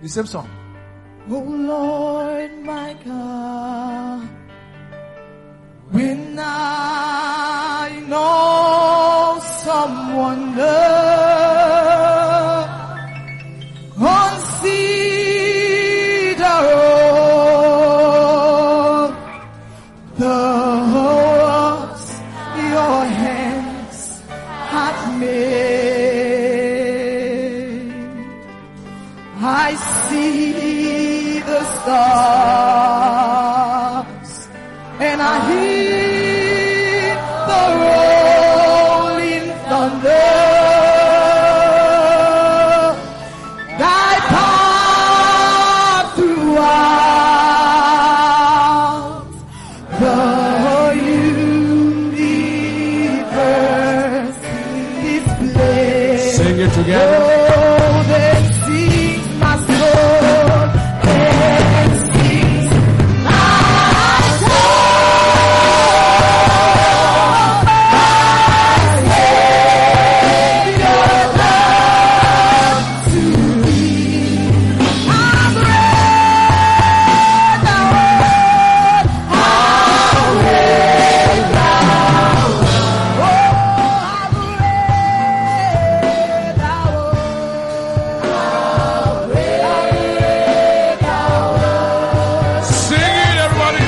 The same song. Oh Lord, my God, when I know someone loves consider the works your hands have made. I see the stars and I hear the rolling thunder. Thy path throughout the universe display. Sing it together. Oh, then sings my soul, then sings my soul. My Savior God to thee. How great thou art, how great thou art. Oh, how great thou art. Sing it, everybody.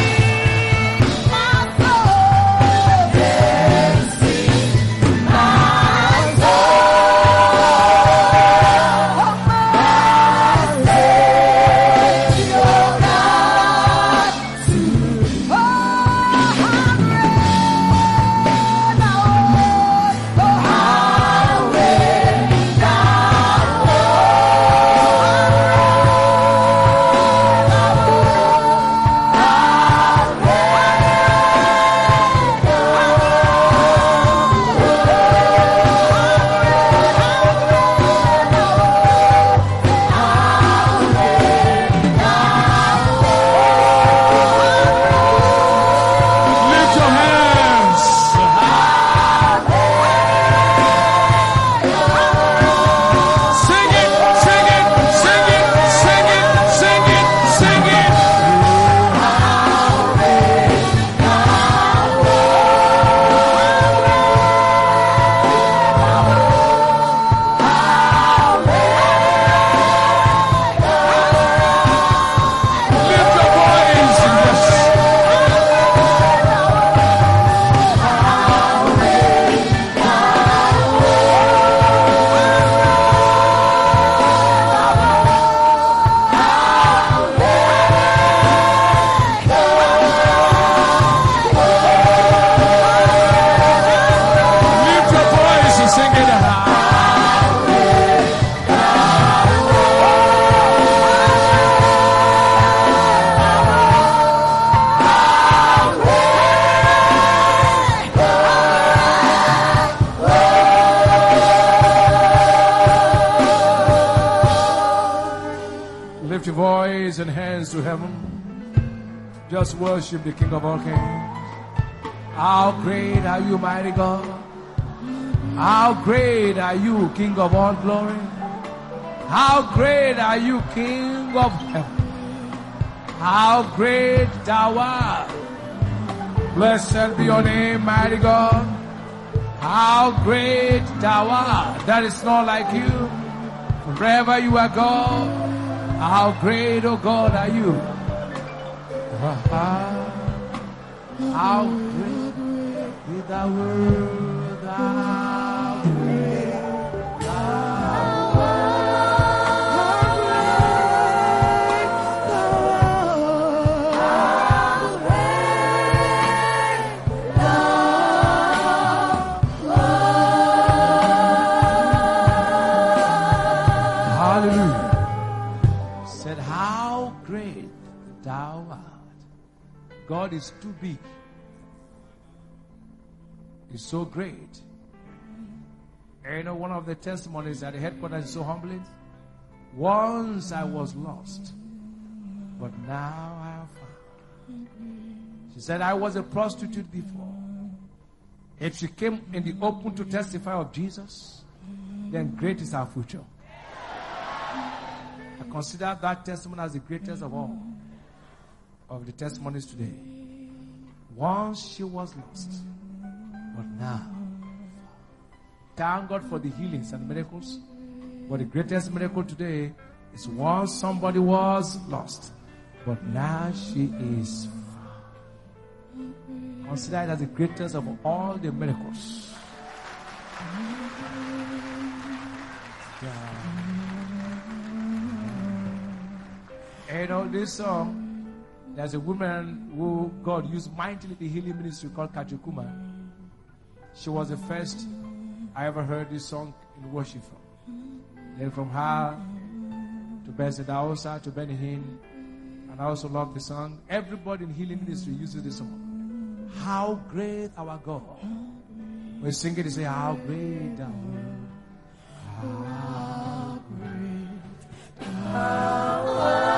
Lift your hands. Sing it, sing it, sing it, sing it, sing it, sing it. Lift your voice and lift your voice and sing it. Lift your voice and hands to heaven. Just worship the King of all kings. How great are you, mighty God? How great are you, King of all glory? How great are you, King of heaven? How great thou art. Blessed be your name, mighty God. How great thou art. There is none like you. Forever you are God. How great, oh God, are you? How great is thy word, how great thou Hallelujah. Said, how great thou art. God is too big. He's so great. And you know, one of the testimonies at the headquarters is so humbling. Once I was lost, but now I am found. She said, I was a prostitute before. If she came in the open to testify of Jesus, then great is our future. I consider that testimony as the greatest of all of the testimonies today. Once she was lost, but now, thank God for the healings and miracles. But the greatest miracle today is once somebody was lost, but now she is found. Consider it as the greatest of all the miracles. You know, this song, there's a woman who God used mightily in the healing ministry called Kajukuma. She was the first I ever heard this song in worship from. Then from her to Bessie Daosa to Benny Hinn, and I also love the song. Everybody in healing ministry uses this song. How great our God. We sing it, they say, how great our God. How great our God.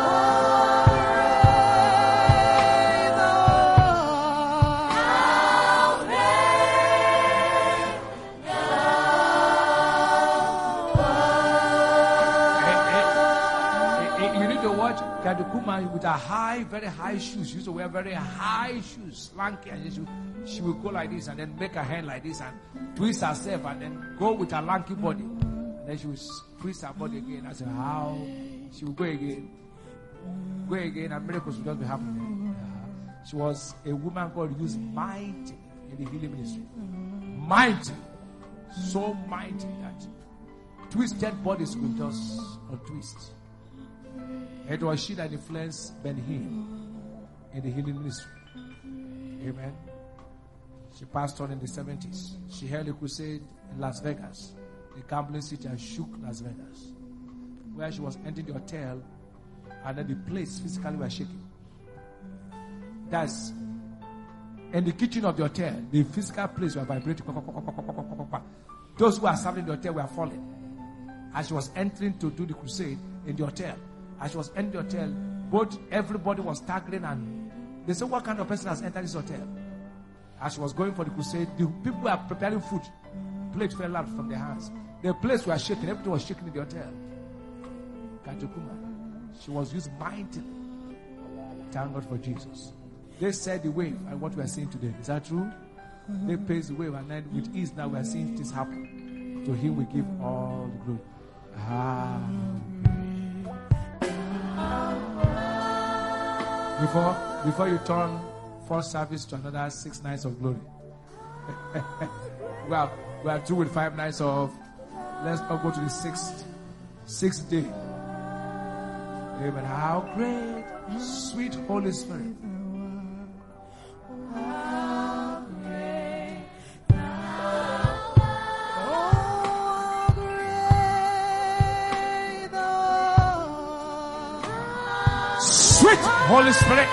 Kadukuma with her high, very high shoes. She used to wear very high shoes, lanky, and she would go like this and then make her hand like this and twist herself and then go with her lanky body. And then she would twist her body again. I said, how? She would go again, and miracles would just be happening. She was a woman God used mighty in the healing ministry. Mighty. So mighty that twisted bodies would just untwist. It was she that influenced Ben Hinn in the healing ministry. Amen. She passed on in the 70s. She held a crusade in Las Vegas, the gambling city, and shook Las Vegas, where she was entering the hotel, and then the place physically was shaking. That's in the kitchen of the hotel. The physical place was vibrating. Those who were serving the hotel were falling. As she was entering to do the crusade in the hotel, as she was entering the hotel, everybody was staggering, and they said, what kind of person has entered this hotel? As she was going for the crusade, the people were preparing food. Plates fell out from their hands. The place was shaking. Everything was shaking in the hotel. Kajukuma. She was used mightily. Thank God for Jesus. They said the wave and what we are seeing today. Is that true? They paced the wave, and then with ease now we are seeing this happen. To him we give all the glory. Before you turn first service to another 6 nights of glory. we have 2 with 5 nights of. Let's not go to the sixth day. Amen. How great, sweet Holy Spirit. Sweet Holy Spirit.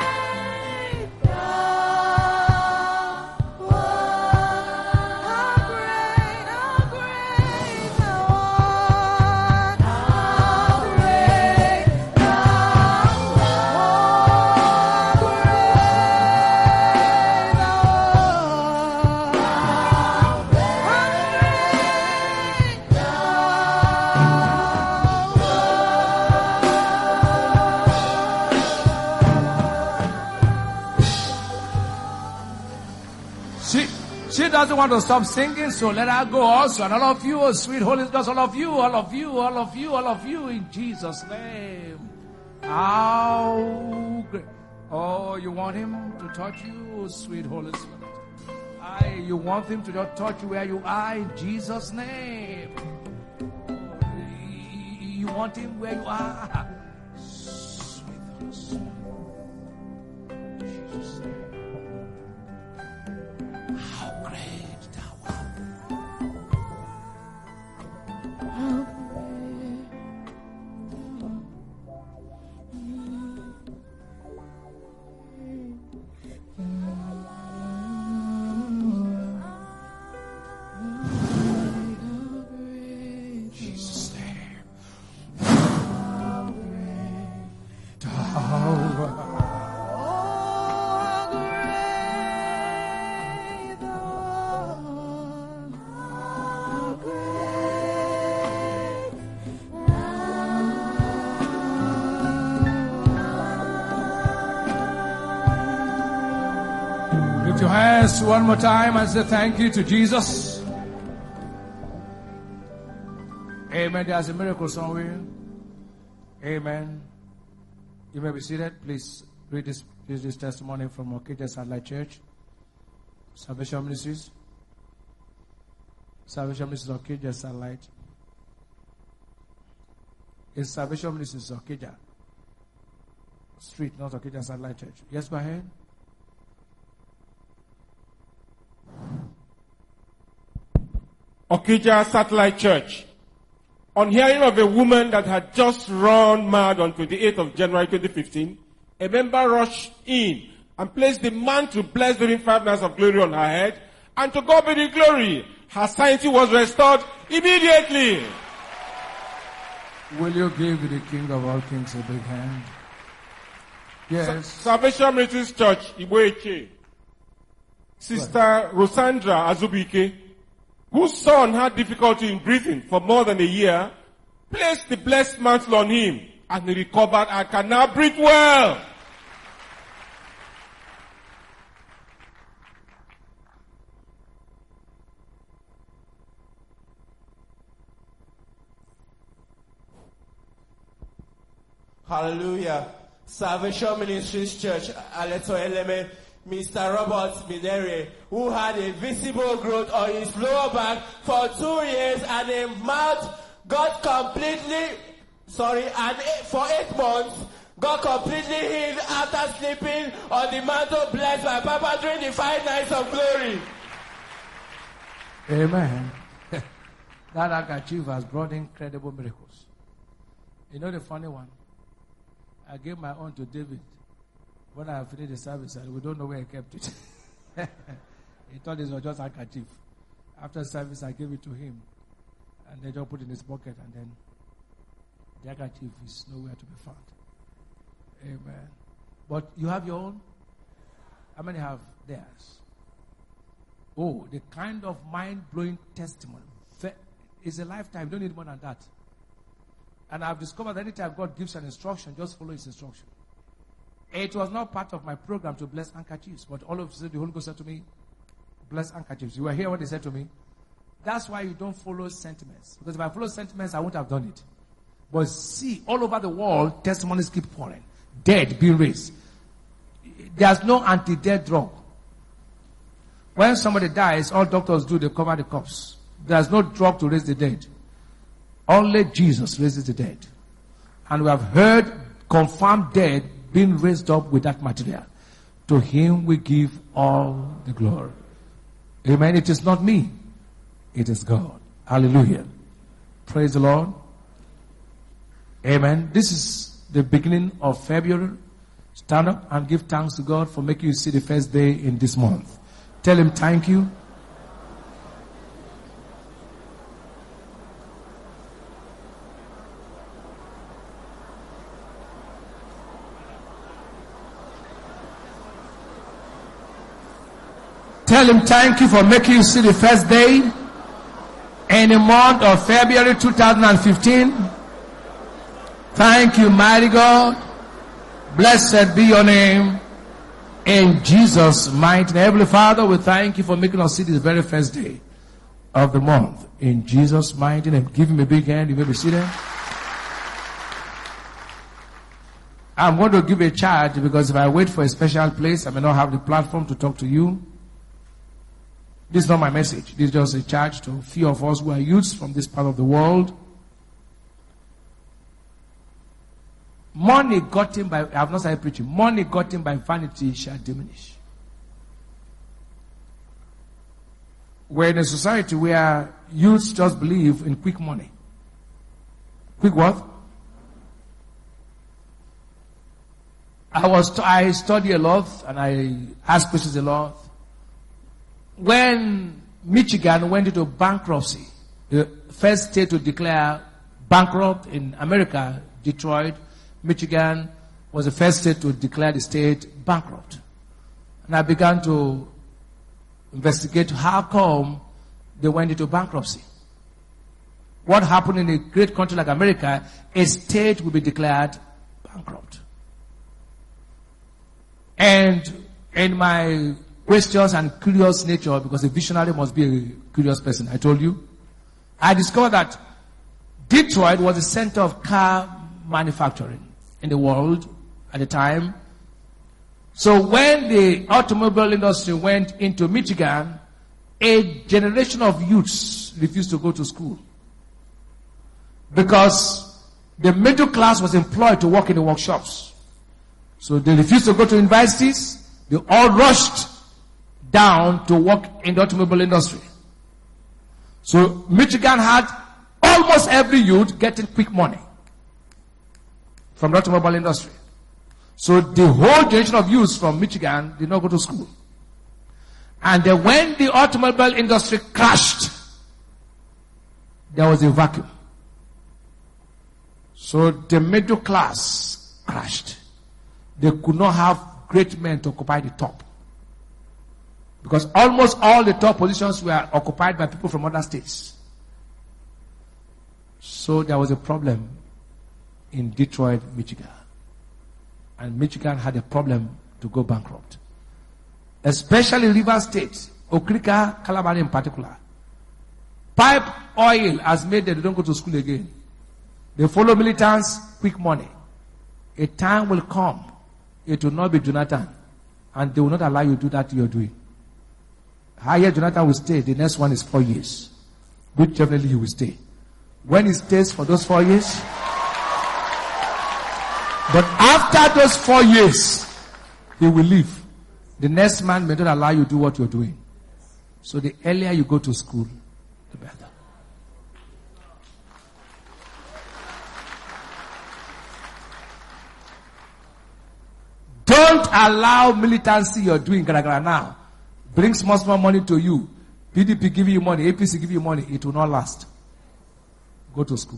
She doesn't want to stop singing, so let her go also. And all of you, oh sweet Holy Ghost, all of you, in Jesus' name. How great. Oh, you want him to touch you, oh sweet Holy Spirit. You want him to just touch you where you are, in Jesus' name. You want him where you are. Sweet Holy Spirit. Jesus' name. Jesus' name. How hands one more time and say thank you to Jesus. Amen. There's a miracle somewhere. Amen. You may be seated. Please read this testimony from Okija Satellite Church. Salvation Ministries. Salvation Ministries Okija Satellite. It's Salvation Ministries Okija Street, not Okija Satellite Church. Yes, go ahead. Okija Satellite Church. On hearing of a woman that had just run mad on 28th of January 2015, a member rushed in and placed the man to bless during 5 nights of glory on her head, and to God be the glory. Her sanity was restored immediately. Will you give the King of all Kings a big hand? Yes. Salvation Ministries Church, Iboeche. Sister Rosandra Azubike, whose son had difficulty in breathing for more than a year, placed the blessed mantle on him, and he recovered and can now breathe well. Hallelujah. Salvation Ministries Church, Aleto Eleme, Mr. Robert Minere, who had a visible growth on his lower back for 2 years and a mouth got completely, and for 8 months, got completely healed after sleeping on the mantle blessed by Papa during the 5 nights of glory. Amen. That handkerchief has brought incredible miracles. You know the funny one? I gave my own to David when I finished the service, and we don't know where he kept it. He thought it was just a handkerchief. After the service, I gave it to him, and they just put it in his pocket, and then the handkerchief is nowhere to be found. Amen. But you have your own? How many have theirs? Oh, the kind of mind-blowing testimony. It's a lifetime. You don't need more than that. And I've discovered that anytime God gives an instruction, just follow his instruction. It was not part of my program to bless handkerchiefs, but all of a sudden the Holy Ghost said to me, bless handkerchiefs. You were here what he said to me? That's why you don't follow sentiments. Because if I follow sentiments, I wouldn't have done it. But see, all over the world, testimonies keep pouring. Dead being raised. There's no anti-death drug. When somebody dies, all doctors do, they cover the corpse. There's no drug to raise the dead. Only Jesus raises the dead. And we have heard confirmed dead being raised up with that material. To him we give all the glory. Amen. It is not me. It is God. Hallelujah. Praise the Lord. Amen. This is the beginning of February. Stand up and give thanks to God for making you see the first day in this month. Tell him thank you. Tell him thank you for making you see the first day in the month of February 2015. Thank you, mighty God. Blessed be your name. In Jesus' mighty name. Heavenly Father, we thank you for making us see this very first day of the month. In Jesus' mighty name. Give him a big hand. You may be seated. I'm going to give a charge because if I wait for a special place, I may not have the platform to talk to you. This is not my message. This is just a charge to a few of us who are youths from this part of the world. Money gotten by, I have not started preaching, money gotten by vanity shall diminish. We're in a society where youths just believe in quick money. Quick what? I study a lot and I ask questions a lot. When Michigan went into bankruptcy, the first state to declare bankrupt in America, Detroit, Michigan was the first state to declare the state bankrupt. And I began to investigate how come they went into bankruptcy. What happened in a great country like America, a state will be declared bankrupt. And in my questions and curious nature, because a visionary must be a curious person. I told you. I discovered that Detroit was the center of car manufacturing in the world at the time. So when the automobile industry went into Michigan, a generation of youths refused to go to school because the middle class was employed to work in the workshops. So they refused to go to universities. They all rushed down to work in the automobile industry. So Michigan had almost every youth getting quick money from the automobile industry. So the whole generation of youths from Michigan did not go to school. And then when the automobile industry crashed, there was a vacuum. So the middle class crashed. They could not have great men to occupy the top. Because almost all the top positions were occupied by people from other states. So there was a problem in Detroit, Michigan. And Michigan had a problem to go bankrupt. Especially River State, Okrika, Calamari in particular. Pipe oil has made them, they don't go to school again. They follow militants, quick money. A time will come, it will not be Jonathan. And they will not allow you to do that you're doing. Higher Jonathan will stay, the next one is 4 years. Which definitely he will stay. When he stays for those 4 years, but after those 4 years, he will leave. The next man may not allow you to do what you're doing. So the earlier you go to school, the better. Don't allow militancy you're doing now. Bring small money to you. PDP give you money, APC give you money. It will not last. Go to school.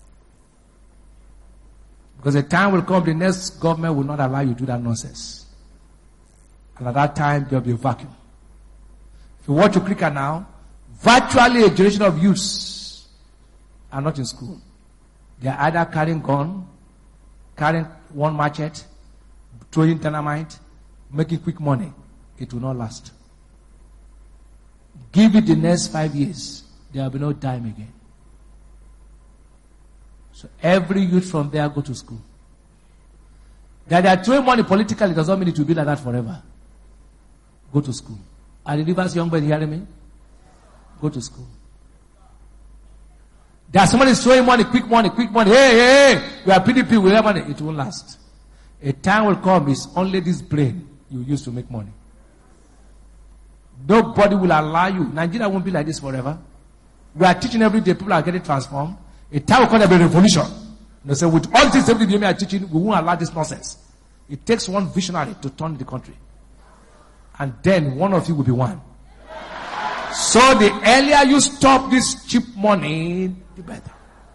Because the time will come, the next government will not allow you to do that nonsense. And at that time, there will be a vacuum. If you watch your cricket now, virtually a generation of youths are not in school. They are either carrying gun, carrying one machete, throwing dynamite, making quick money. It will not last. Give it the next 5 years, there will be no dime again. So every youth from there go to school. That they are throwing money politically does not mean it will be like that forever. Go to school. Are the Rivers young men hearing me? Go to school. There are somebody throwing money, quick money. Hey, we are PDP, we have money. It won't last. A time will come, it's only this brain you use to make money. Nobody will allow you. Nigeria won't be like this forever. We are teaching every day, people are getting transformed. A time will come, there will be a revolution. They say, with all things every day we are teaching, we won't allow this nonsense. It takes one visionary to turn the country. And then one of you will be one. So the earlier you stop this cheap money, the better.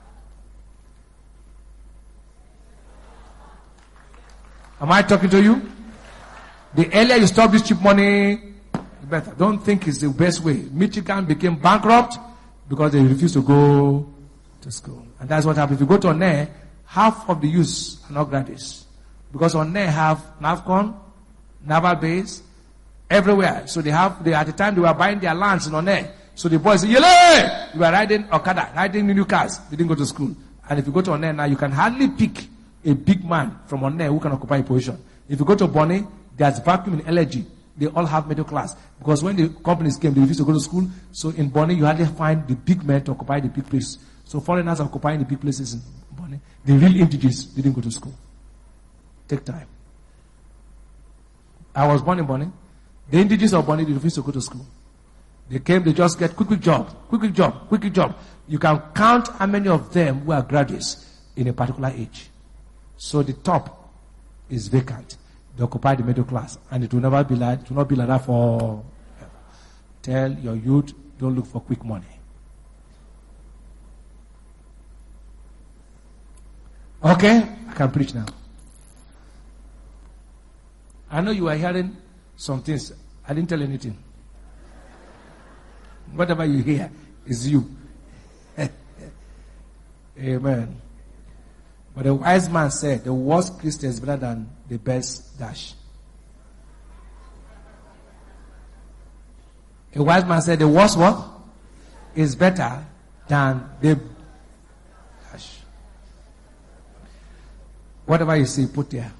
Am I talking to you? The earlier you stop this cheap money, the better. Don't think it's the best way. Michigan became bankrupt because they refused to go to school. And that's what happened. If you go to Onne, half of the youths are not graduates. Because Onne have NAVCON, naval base, everywhere. So at the time they were buying their lands in Onne. So the boys say, Yele! You were riding Okada, riding new cars. They didn't go to school. And if you go to Onne now, you can hardly pick a big man from Onne who can occupy a position. If you go to Bonny, there's vacuum in LG. They all have middle class. Because when the companies came, they refused to go to school. So in Bonny, you hardly find the big men to occupy the big place. So foreigners are occupying the big places in Bonny. The real integers didn't go to school. Take time. I was born in Bonny. The indigents of Bonny, they refused to go to school. They came, they just get quick job. You can count how many of them who are graduates in a particular age. So the top is vacant. They occupy the middle class. And it will never be like, it will not be like that forever. Tell your youth, don't look for quick money. Okay? I can preach now. I know you are hearing some things. I didn't tell anything. Whatever you hear is you. Amen. But the wise man said, the worst Christian is better than the best dash. A wise man said, the worst what? Is better than the... Gosh. Whatever you see, put there.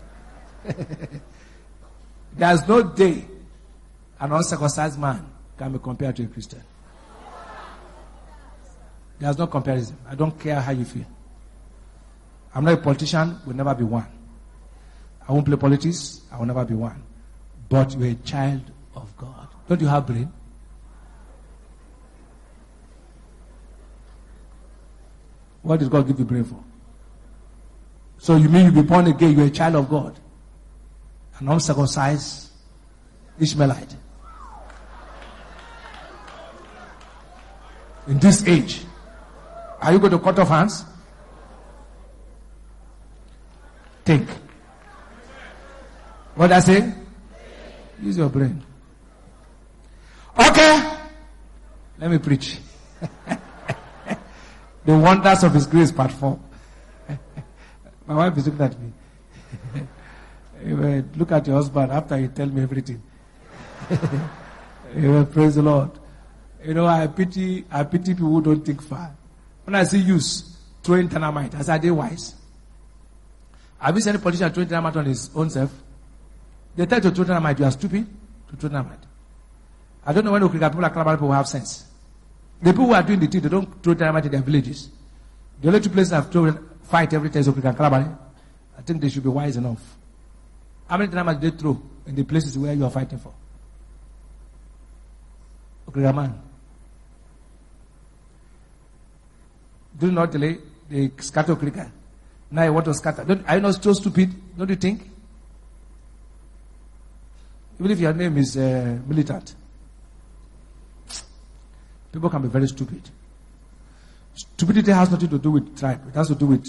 There's no day an uncircumcised man can be compared to a Christian. There's no comparison. I don't care how you feel. I'm not a politician, will never be one. I won't play politics, I will never be one. But you're a child of God. Don't you have brain? What did God give you brain for? So you mean you'll be born again, you're a child of God. An uncircumcised Ishmaelite. In this age, are you going to cut off hands? Think. What I say? Use your brain. Okay. Let me preach. The wonders of His grace, part 4. My wife is looking at me. Look at your husband after you tell me everything. Praise the Lord. You know, I pity people who don't think far. When I see youths throwing dynamite, I say, are they wise? Have you seen any politician throwing dynamite on his own self? They tell you to throw dynamite, you are stupid to throw dynamite. I don't know when people like Kalabari people have sense. The people who are doing the thing, they don't throw dynamite in their villages. The only two places I've thrown fight every time is Okrika and Kalabari. I think they should be wise enough. How many dynamite they throw in the places where you are fighting for? Okrika man. Do not delay, they scatter Okrika. Now I want to scatter. Are you not so stupid? Don't you think? Even if your name is militant. People can be very stupid. Stupidity has nothing to do with tribe. It has to do with...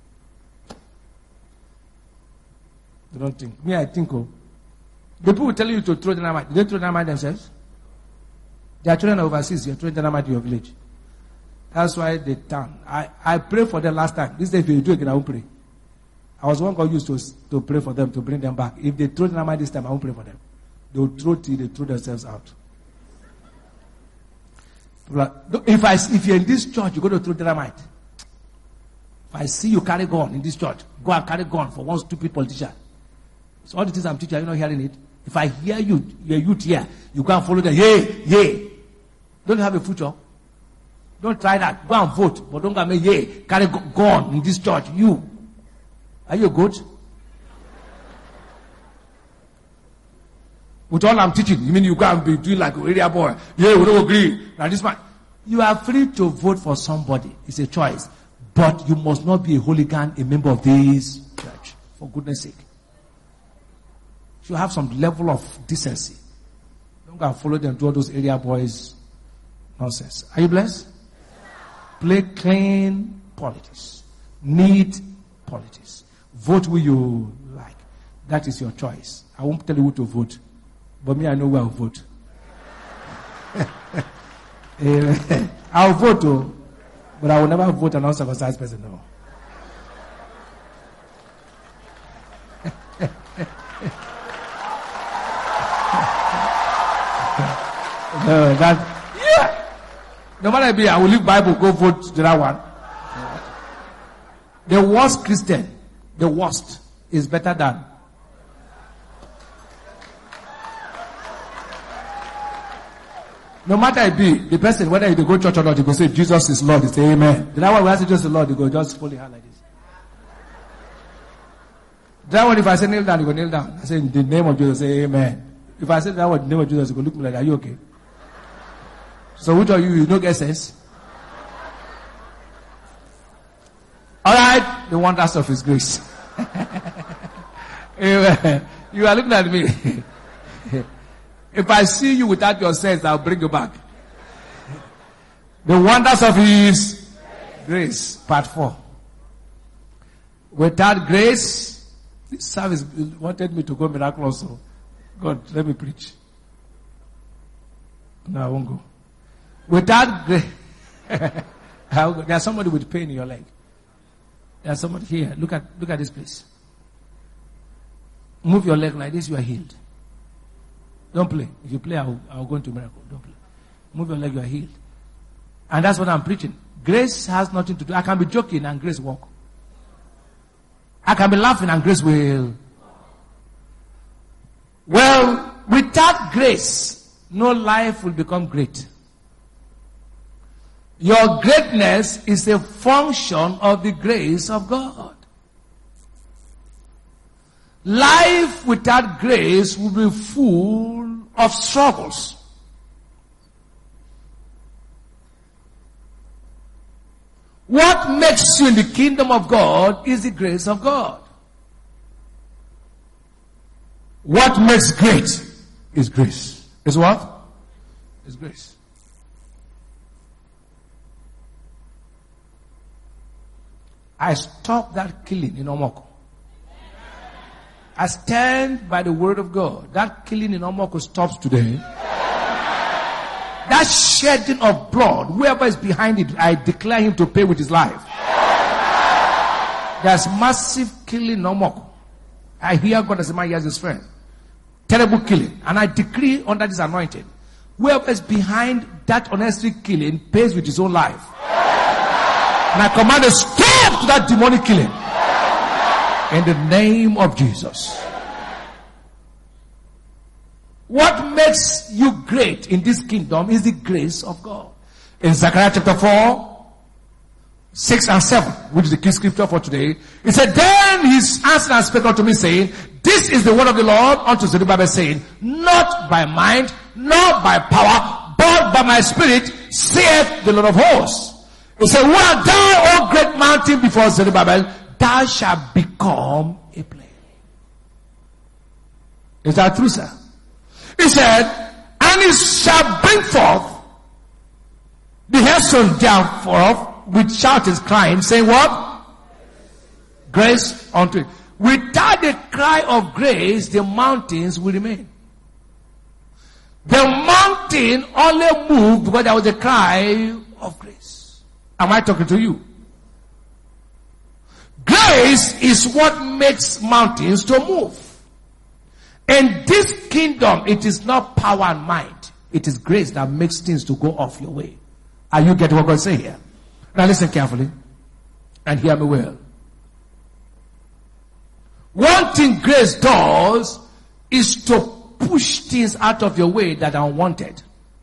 They don't think. Me, I think. The people will tell you to throw dynamite. They throw dynamite themselves. Their children are overseas. You're throwing dynamite in your village. That's why they turn. I prayed for them last time. This day, if you do it again, I won't pray. I was one God used to pray for them, to bring them back. If they throw dynamite this time, I won't pray for them. They will throw till they throw themselves out. If you're in this church, you're going to throw dynamite. If I see you carry gun in this church, go and carry gun for one stupid politician. So all the things I'm teaching, are you not hearing it? If I hear you, you're youth here, you go and follow them. Yay. Don't you have a future? Don't try that. Go and vote. But don't go and make yay. Carry gun in this church. You. Are you a goat? With all I'm teaching, you mean you can't be doing like an area boy? Yeah, we don't agree. Now this man, you are free to vote for somebody. It's a choice. But you must not be a hooligan, a member of this church. For goodness sake. You have some level of decency. Don't go and follow them, do all those area boys nonsense. Are you blessed? Play clean politics. Neat politics. Vote who you like. That is your choice. I won't tell you who to vote. But me, I know where I'll vote. I'll vote too, but I will never vote an uncircumcised person, no. No matter be, I will leave Bible, go vote the other one. The worst Christian, the worst, is better than. No matter it be, the person, whether they go to church or not, they go say, Jesus is Lord, they say amen. The other one, when I say Jesus is Lord, they go just fold your hand like this. The other one, if I say kneel down, you go kneel down. I say in the name of Jesus, say amen. If I say that one, in the name of Jesus, you go look me like, are you okay? So which of you don't get sense? Alright, the wonders of His grace. You are looking at me. If I see you without your sense, I'll bring you back. The wonders of His grace, part 4. Without grace, this service wanted me to go miraculous. So God, let me preach. No, I won't go. Without grace, there's somebody with pain in your leg. There's somebody here. Look at this place. Move your leg like this, you are healed. Don't play. If you play, I'll go into miracle. Don't play. Move your leg, you are healed. And that's what I'm preaching. Grace has nothing to do. I can be joking and grace walk. I can be laughing and grace will. Well, without grace, no life will become great. Your greatness is a function of the grace of God. Life without grace will be full of struggles. What makes you in the kingdom of God is the grace of God. What makes great is grace. Is what? Is grace. I stopped that killing in Omoko. I stand by the word of God. That killing in Omoko stops today. That shedding of blood, whoever is behind it, I declare him to pay with his life. There's massive killing in Omoko. I hear God as a man hears his friend. Terrible killing. And I decree under this anointing, whoever is behind that unnecessary killing pays with his own life. And I command a stop to that demonic killing. In the name of Jesus. What makes you great in this kingdom is the grace of God. In Zechariah chapter 4, 6 and 7, which is the key scripture for today, it said, then he answered and spake unto me, saying, this is the word of the Lord unto Zerubbabel, saying, not by mind, nor by power, but by my spirit, saith the Lord of hosts. He said, who art thou, O great mountain, before Zerubbabel? Thou shalt become a plain. Is that true, sir? He said, and it shall bring forth the headstone thereof with shoutings, crying, saying what? Grace unto it. Without the cry of grace, the mountains will remain. The mountain only moved because there was a cry of grace. Am I talking to you? Grace is what makes mountains to move. In this kingdom, it is not power and might. It is grace that makes things to go off your way. Are you getting what God say here? Now listen carefully and hear me well. One thing grace does is to push things out of your way that are unwanted.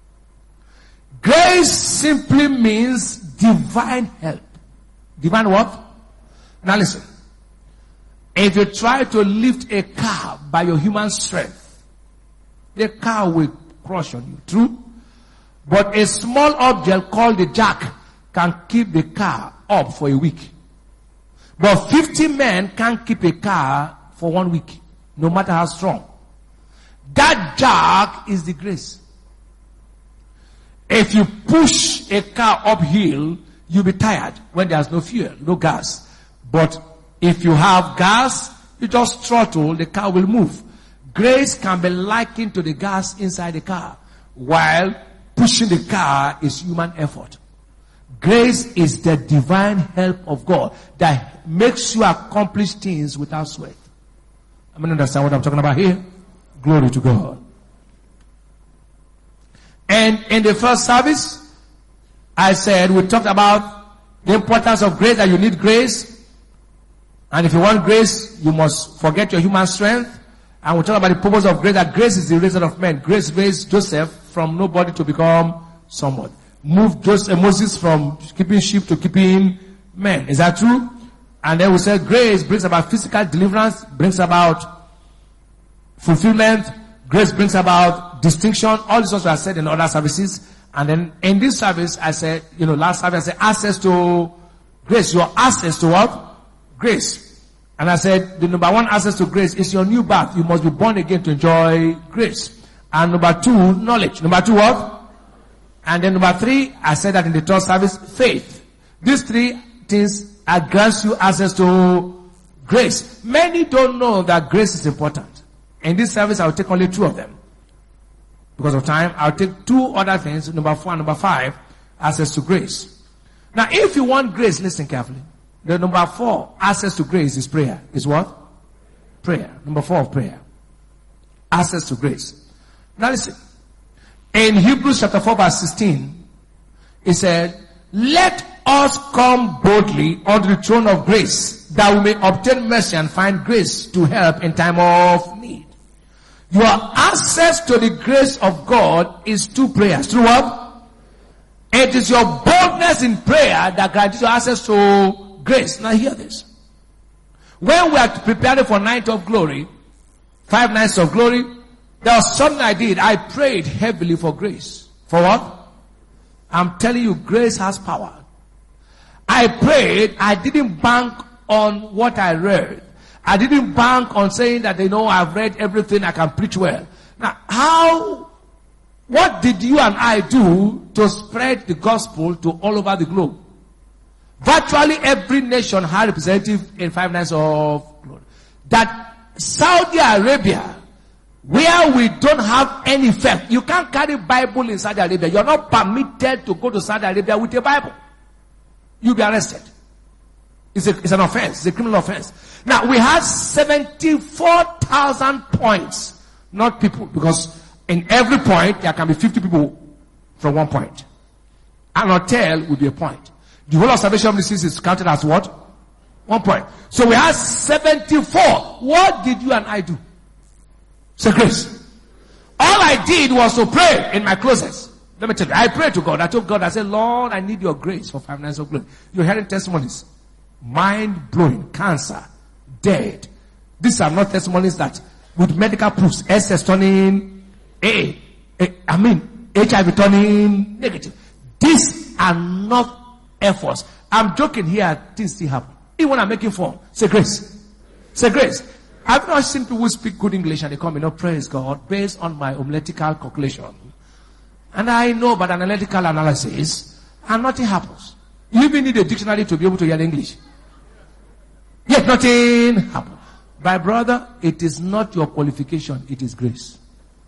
Grace simply means divine help. Divine what? Now listen. If you try to lift a car by your human strength, the car will crush on you. True? But a small object called the jack can keep the car up for a week. But 50 men can't keep a car for 1 week, no matter how strong. That jack is the grace. If you push a car uphill, you'll be tired when there's no fuel, no gas. But if you have gas, you just throttle, the car will move. Grace can be likened to the gas inside the car, while pushing the car is human effort. Grace is the divine help of God that makes you accomplish things without sweat. I mean, understand what I'm talking about here? Glory to God. And in the first service, I said we talked about the importance of grace, that you need grace. And if you want grace, you must forget your human strength. And we talk about the purpose of grace, that grace is the raiser of men. Grace raised Joseph from nobody to become someone. Moved Moses from keeping sheep to keeping men. Is that true? And then we said grace brings about physical deliverance, brings about fulfillment. Grace brings about distinction. All this also I said in other services. And then in this service, I said, last service, I said access to grace. Your access to what? Grace. And I said, the number one access to grace is your new birth. You must be born again to enjoy grace. And number two, knowledge. Number two, what? And then number three, I said that in the third service, faith. These three things grants you access to grace. Many don't know that grace is important. In this service, I will take only 2 of them. Because of time, I'll take 2 other things, number 4 and number 5, access to grace. Now, if you want grace, listen carefully. The number 4, access to grace, is prayer. Is what? Prayer. Number 4 of prayer. Access to grace. Now listen. In Hebrews chapter 4 verse 16, it said, let us come boldly unto the throne of grace, that we may obtain mercy and find grace to help in time of need. Your access to the grace of God is through prayers. Through what? It is your boldness in prayer that guarantees your access to grace. Now hear this. When we are preparing for night of glory, 5 nights of glory, there was something I did. I prayed heavily for grace. For what? I'm telling you, grace has power. I prayed. I didn't bank on what I read. I didn't bank on saying that, I've read everything, I can preach well. Now, what did you and I do to spread the gospel to all over the globe? Virtually every nation had a representative in 5 nights of glory. That Saudi Arabia, where we don't have any effect, you can't carry Bible in Saudi Arabia. You're not permitted to go to Saudi Arabia with a Bible. You'll be arrested. It's an offense. It's a criminal offense. Now, we have 74,000 points. Not people, because in every point, there can be 50 people from one point. An hotel would be a point. The whole of Salvation Ministries is counted as what? 1 point. So we have 74. What did you and I do? Say grace. All I did was to pray in my closets. Let me tell you, I prayed to God. I told God, I said, Lord, I need your grace for 5 nights of glory. You're hearing testimonies. Mind-blowing. Cancer. Dead. These are not testimonies that with medical proofs. SS turning HIV turning negative. These are not efforts. I'm joking here. Things still happen. Even when I'm making fun. Say grace. Say grace. I've not seen people who speak good English and they come, praise God, based on my homiletical calculation. And I know about analytical analysis, and nothing happens. You even need a dictionary to be able to hear English. Yet nothing happens. My brother, it is not your qualification, it is grace.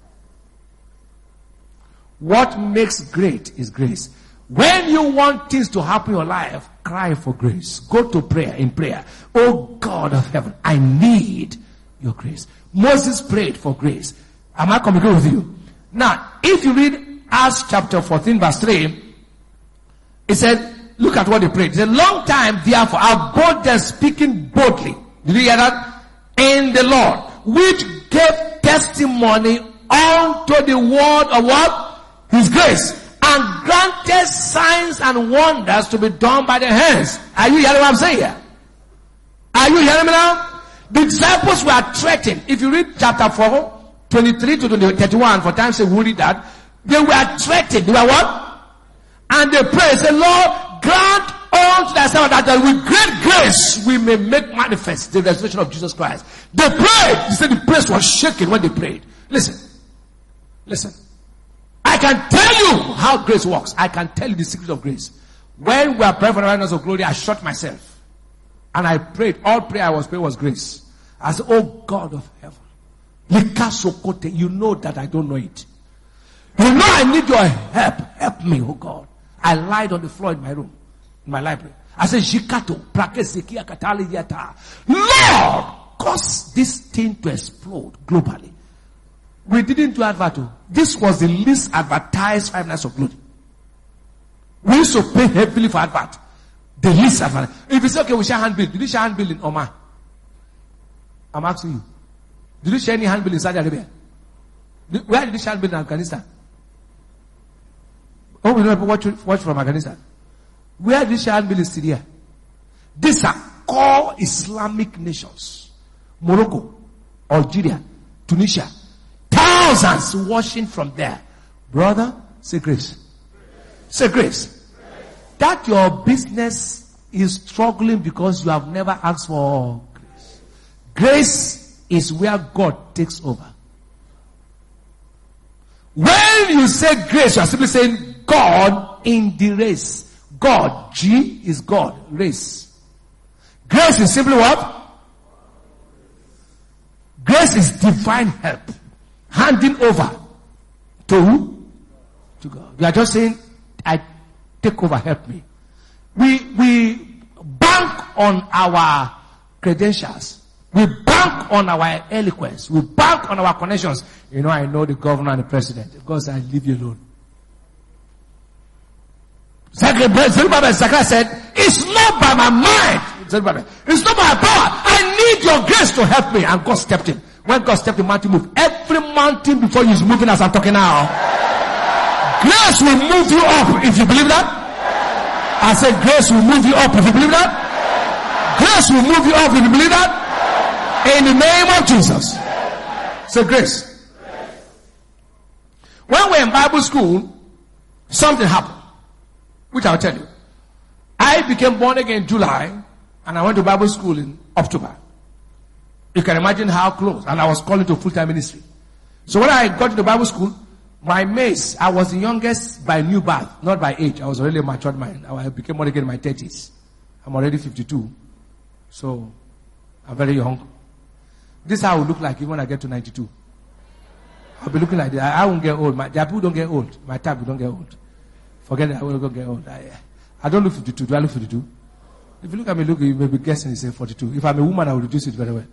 What makes great is grace. When you want things to happen in your life, cry for grace. Go to prayer in prayer. Oh God of heaven, I need your grace. Moses prayed for grace. Am I communicating with you? Now, if you read Acts chapter 14 verse 3, it said, look at what they prayed. It's a long time, therefore, our boldness speaking boldly. Did you hear that? In the Lord, which gave testimony unto the word of what? His grace. And granted signs and wonders to be done by the hands. Are you hearing what I'm saying here? Are you hearing me now? The disciples were threatened. If you read chapter 4, 23 to 31, for time's sake, we'll read that. They were threatened. They were what? And they prayed, say, Lord, grant unto thy servant that with great grace we may make manifest the resurrection of Jesus Christ. They prayed. They said the place was shaking when they prayed. Listen. I can tell you how grace works. I can tell you the secret of grace. When we are praying for the nights of glory, I shut myself. And I prayed. All prayer I was praying was grace. I said, oh God of heaven. You know that I don't know it. You know I need your help. Help me, oh God. I lied on the floor in my room, in my library. I said, Lord, cause this thing to explode globally. We didn't do advert. This was the least advertised 5 nights of glory. We used to pay heavily for advert. The least advertised. If you say, okay, we share handbill. Did you share handbill in Oman? I'm asking you. Did you share any handbill in Saudi Arabia? Where did you share handbill in Afghanistan? Oh, we don't watch from Afghanistan. Where did you share handbill in Syria? These are core Islamic nations. Morocco, Algeria, Tunisia. Thousands washing from there. Brother, say grace. Say grace. That your business is struggling because you have never asked for grace. Grace is where God takes over. When you say grace, you are simply saying God in the race. God, G is God, race. Grace is simply what? Grace is divine help. Handing over to who? To God. You are just saying, I take over, help me. We bank on our credentials. We bank on our eloquence. We bank on our connections. You know, I know the governor and the president. Because I leave you alone. Zechariah said, it's not by my mind. It's not by my power. I need your grace to help me. And God stepped in. When God stepped in, mountain moved. Every mountain before you is moving as I'm talking now. Grace will move you up if you believe that. I said grace will move you up if you believe that. Grace will move you up if you believe that. In the name of Jesus. Say grace. When we're in Bible school, something happened. Which I'll tell you. I became born again in July, and I went to Bible school in October. You can imagine how close. And I was called into full-time ministry. So when I got to the Bible school, my mates, I was the youngest by new birth, not by age. I was already a matured man. I became born again in my 30s. I'm already 52. So, I'm very young. This is how I will look like even when I get to 92. I'll be looking like that. I won't get old. Their people don't get old. My type don't get old. Forget it, I will go get old. I don't look 52. Do I look 52? If you look at me, you may be guessing you say 42. If I'm a woman, I will reduce it very well.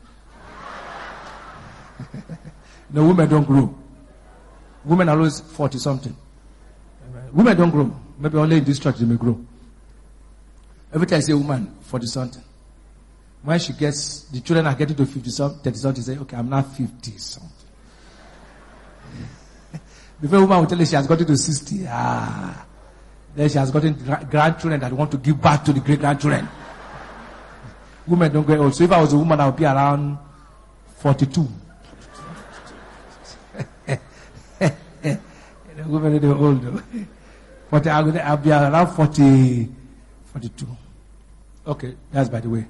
No, women don't grow. Women are always 40 something. Women don't grow. Maybe only in this church they may grow. Every time I say woman, 40 something. When she gets, the children are getting to 50 something, 30 something, say, okay, I'm not 50 something. Before a woman will tell you she has gotten to 60. Then she has gotten grandchildren that want to give back to the great-grandchildren. Women don't get old. So if I was a woman, I would be around 42. Women are old though. But I'll be around 40, 42. Okay, that's by the way.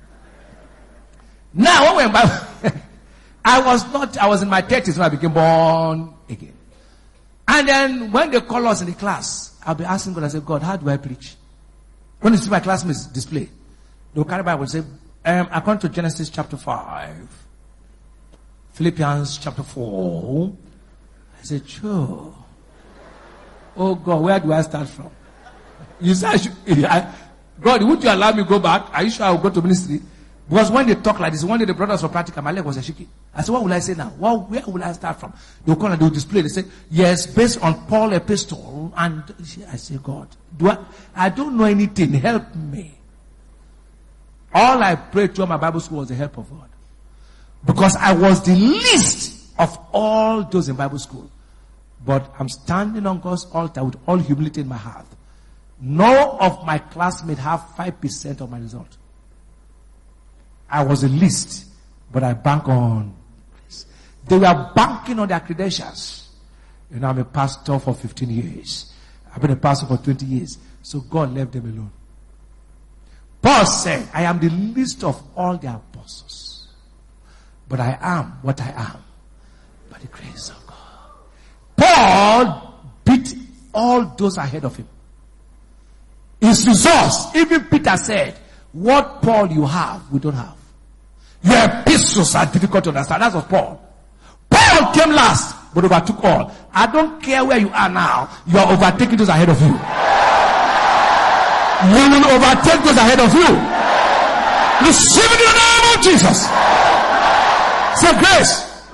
Now, when I was in my 30s when I became born again. And then when they call us in the class, I'll be asking God, I say, God, how do I preach? When you see my classmates display, they'll carry Bible and say, according to Genesis chapter 5, Philippians chapter 4, I said, sure. Oh God, where do I start from? You say, God, would you allow me to go back? Are you sure I will go to ministry? Because when they talk like this, one day the brothers were practical, my leg was a shaky. I said, what will I say now? Well, where will I start from? They'll come and they'll display. They say, yes, based on Paul's epistle. And I say, God, I don't know anything. Help me. All I prayed to my Bible school was the help of God. Because I was the least of all those in Bible school. But I'm standing on God's altar with all humility in my heart. None of my classmates have 5% of my result. I was the least, but I bank on grace. They were banking on their credentials. You know, I'm a pastor for 15 years. I've been a pastor for 20 years. So God left them alone. Paul said, I am the least of all the apostles. But I am what I am by the grace of God. Paul beat all those ahead of him. His results, even Peter said, what Paul you have, we don't have. Your epistles are difficult to understand. That's what Paul. Paul came last, but overtook all. I don't care where you are now. You are overtaking those ahead of you. You will overtake those ahead of you. Receive it in the name of Jesus. Say grace.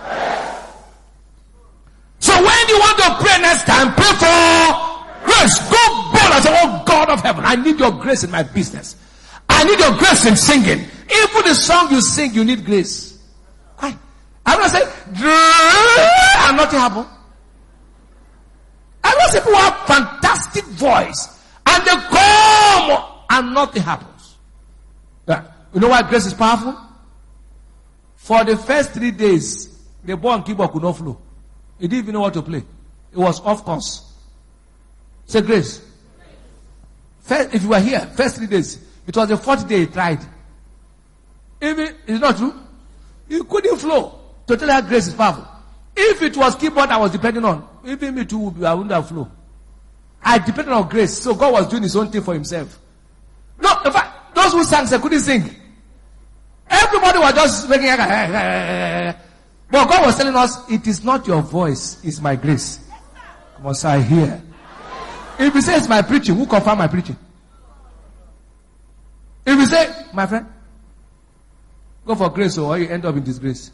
So when you want to pray next time, pray for grace. Go bold and say, oh God of heaven, I need your grace in my business. I need your grace in singing. Even the song you sing, you need grace. Why? I'm not saying, and nothing happen. I know people have fantastic voice, and they come, and nothing happens. Yeah. You know why grace is powerful? For the first 3 days, the boy on keyboard could not flow. He didn't even know what to play. It was off course. Say grace. First, if you were here, first 3 days, it was the 4th day he tried. Even, it's not true. He couldn't flow. To tell her grace is powerful. If it was keyboard I was depending on, even me too, I wouldn't have flow. I depended on grace. So God was doing his own thing for himself. No, in fact, those who sang, they couldn't sing. Everybody was just making. But God was telling us, it is not your voice, it's my grace. Come on, say, hear. If he says my preaching, who confirm my preaching? If you say, my friend, Go for grace or you end up in disgrace.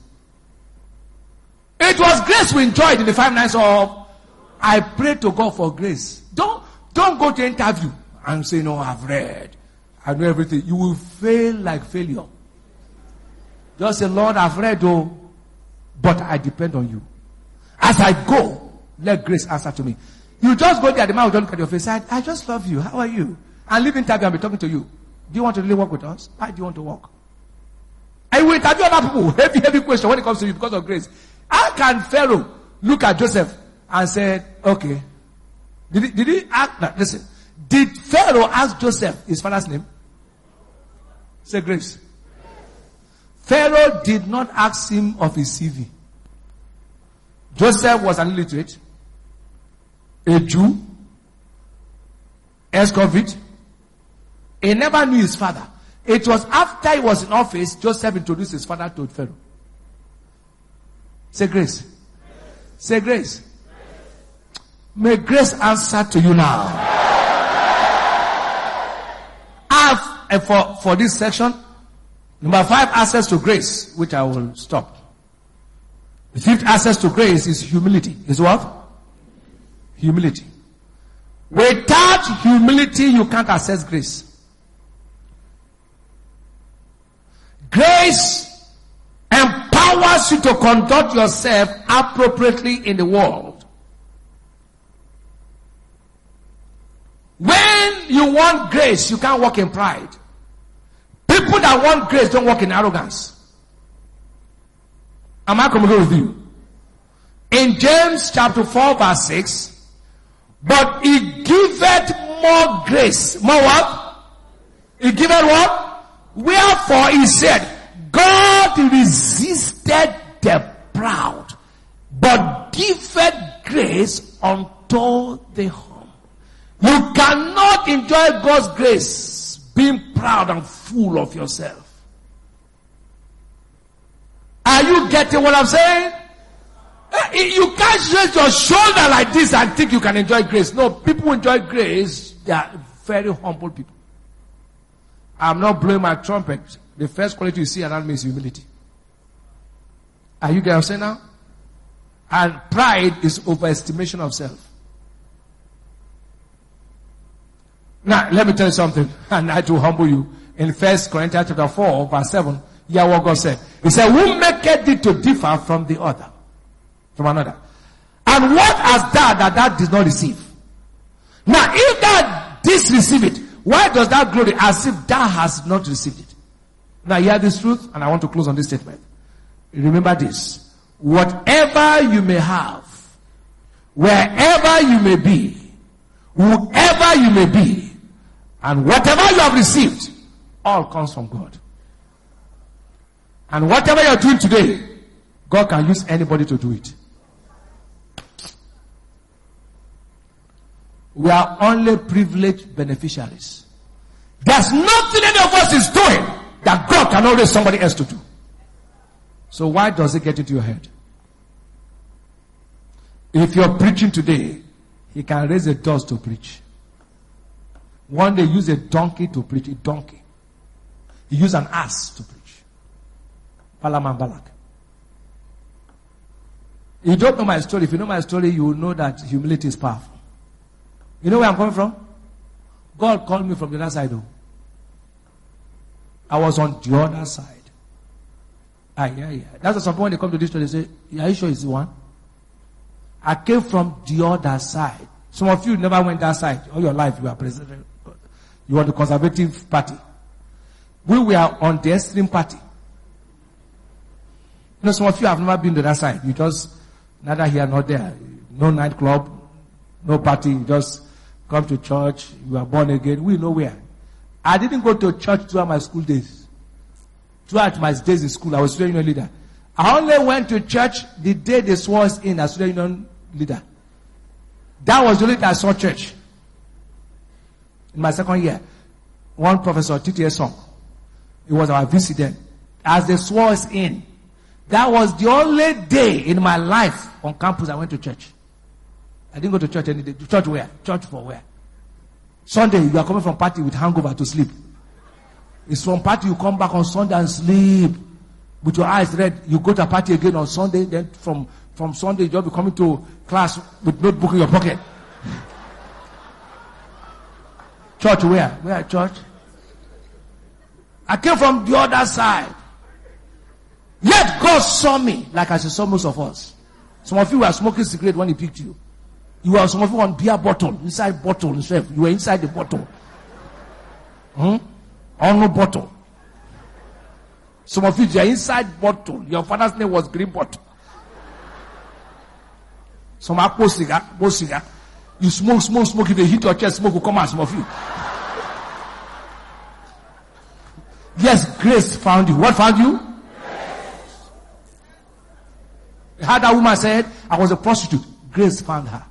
It was grace we enjoyed in the 5 nights of. I pray to God for grace. Don't go to interview and say, no, I've read. I know everything. You will fail like failure. Just say, Lord, I've read, but I depend on you. As I go, let grace answer to me. You just go there, the man will just look at your face. I just love you. How are you? And leave interview and be talking to you. Do you want to really work with us? Why do you want to work? I will interview other people. Heavy question when it comes to you because of grace. How can Pharaoh look at Joseph and say, okay. Did he ask? No, listen. Did Pharaoh ask Joseph his father's name? Say grace. Pharaoh did not ask him of his CV. Joseph was an illiterate, a Jew, ex-convict. He never knew his father. It was after he was in office, Joseph introduced his father to Pharaoh. Say grace. Say grace. May grace answer to you now. For this section, number 5, access to grace, which I will stop. The 5th access to grace is humility. Is what? Humility. Without humility, you can't access grace. Grace empowers you to conduct yourself appropriately in the world. When you want grace, you can't walk in pride. People that want grace don't walk in arrogance. Am I coming with you? In James chapter 4 verse 6, but he giveth more grace. More what? He giveth what? Wherefore he said, God resisted the proud, but giveth grace unto the humble. You cannot enjoy God's grace being proud and full of yourself. Are you getting what I'm saying? You can't raise your shoulder like this and think you can enjoy grace. No, people who enjoy grace, they are very humble people. I'm not blowing my trumpet. The first quality you see around me is humility. Are you getting what I'm saying now? And pride is overestimation of self. Now, let me tell you something, and I will humble you. In 1 Corinthians chapter 4, verse 7, hear what God said. He said, who maketh thee to differ from the other? From another. And what has that did not receive? Now, if thou didst receive it, why does that glory as if thou hast not received it? Now, hear this truth, and I want to close on this statement. Remember this. Whatever you may have, wherever you may be, whoever you may be, and whatever you have received, all comes from God. And whatever you're doing today, God can use anybody to do it. We are only privileged beneficiaries. There's nothing any of us is doing that God can raise somebody else to do. So why does it get into your head? If you're preaching today, he can raise a dust to preach. One day use a donkey to preach. A donkey. He used an ass to preach. Balaam and Balak. You don't know my story. If you know my story, you will know that humility is powerful. You know where I'm coming from? God called me from the other side. I was on the other side. Yeah. That's why some people when they come to this church, they say, are you sure it's the one? I came from the other side. Some of you never went that side. All your life you are president. You are the conservative party. We were on the extreme party. You know, some of you have never been to that side. You just, neither here nor there. No nightclub, no party. You just come to church. You are born again. We know where. I didn't go to church throughout my school days. Throughout my days in school, I was student union leader. I only went to church the day they swore us in as student union leader. That was the only day I saw church. In my second year, one professor, TTS Song, it was our VC then. As they swore us in, that was the only day in my life on campus I went to church. I didn't go to church any day. Church where? Church for where? Sunday, you are coming from party with hangover to sleep. It's from party you come back on Sunday and sleep. with your eyes red, you go to a party again on Sunday, then from Sunday you'll be coming to class with notebook in your pocket. Church where? Where church? I came from the other side. Yet God saw me like as he saw most of us. Some of you were smoking cigarette when he picked you. You were some of you on beer bottle, inside bottle himself. You were inside the bottle. On no bottle. Some of you are inside bottle. Your father's name was green bottle. Some are post cigar. You smoke. If they hit your chest, smoke will come out. Some of you. Yes, grace found you. What found you? How that woman said, I was a prostitute. Grace found her.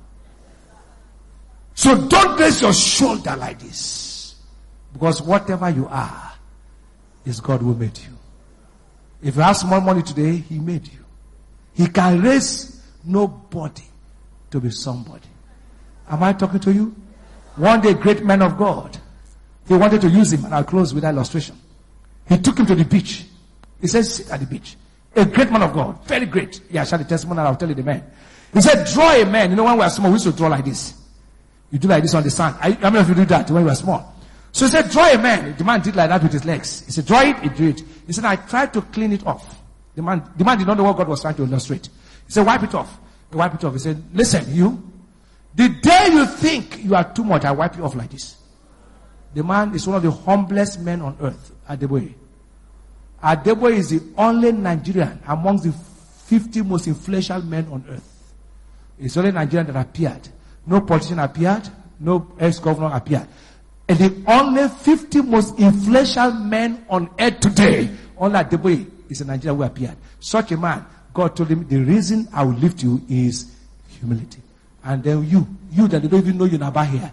So don't raise your shoulder like this. Because whatever you are, is God who made you. If you have small money today, he made you. He can raise nobody to be somebody. Am I talking to you? One day, great man of God, he wanted to use him, and I'll close with that illustration. He took him to the beach. He said, sit at the beach. A great man of God, very great. Yeah, I shall the testimony and I'll tell you the man. He said, draw a man. You know, when we were small, we used to draw like this. You do like this on the sand. How many of you do that when you were small? So he said, draw a man. The man did like that with his legs. He said, draw it, he drew it. He said, I tried to clean it off. The man did not know what God was trying to illustrate. He said, wipe it off. He wiped it off. He said, listen, you, the day you think you are too much, I wipe you off like this. The man is one of the humblest men on earth, Adeboye. Adeboye is the only Nigerian amongst the 50 most influential men on earth. It's only Nigerian that appeared. No politician appeared. No ex-governor appeared. And the only 50 most influential men on earth today, only Adeboye is a Nigerian who appeared. Such a man, God told him, the reason I will lift you is humility. And then you that they don't even know you're about here.